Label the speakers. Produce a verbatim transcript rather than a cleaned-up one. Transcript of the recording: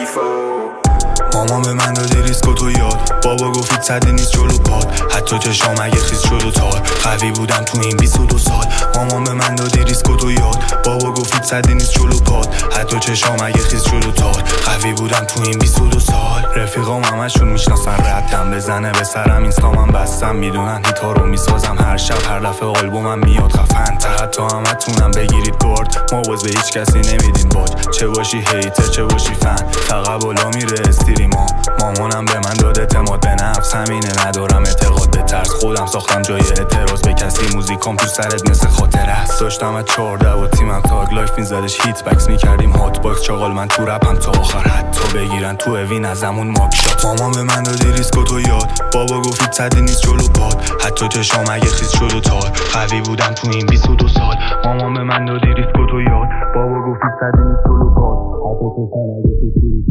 Speaker 1: before.
Speaker 2: مامان به من دادی ریسک و تو یاد، بابا گفتید صدی نیست جلو پاد، حتی چشام اگه خیز شد و تار، قوی بودم تو این بیست و دو سال. مامان به من دادی ریسک و تو یاد، بابا گفتید صدی نیست جلو پاد، حتی چشام اگه خیز شد و تار، قوی بودم تو این بیست و دو سال. رفیقام همشون میشناسن ردم بزنه به سرم، اینستامم بستم میدونن هیتا رو میسازم هر شب، هر دفعه آلبومم میاد خفن تر، حتی همتونم بگیرید گارد، ما باز به هیچ کسی نمیدیم باج، چه باشی هیتر چه باشی فن، فقط بالا میره استریما. مامانم به من داد اعتماد به نفس، همینه ندارم اعتقاد به ترس، خودم ساختم جای اعتراض به کسی، موزیکام تو سرت مثل خاطره است. داشتم از چهارده و تیمم تاگ لایف میزدش هیت بکس میکردیم هات باکس، چاقال من تو رپم تا آخر حتی بگیرن تو اوین ازمون ماک شات. مامان به من دادی ریسک و تو یاد، بابا گفتید صدی نیست جلو پاد، حتی چشام اگه خیز شد و تار، قوی بودم تو این بیست و دو سال. مامان به من دادی ریسک و تو یاد، بابا گفتید صدی نیست جلو پاد، حتی چشام اگه خیز شد و تار.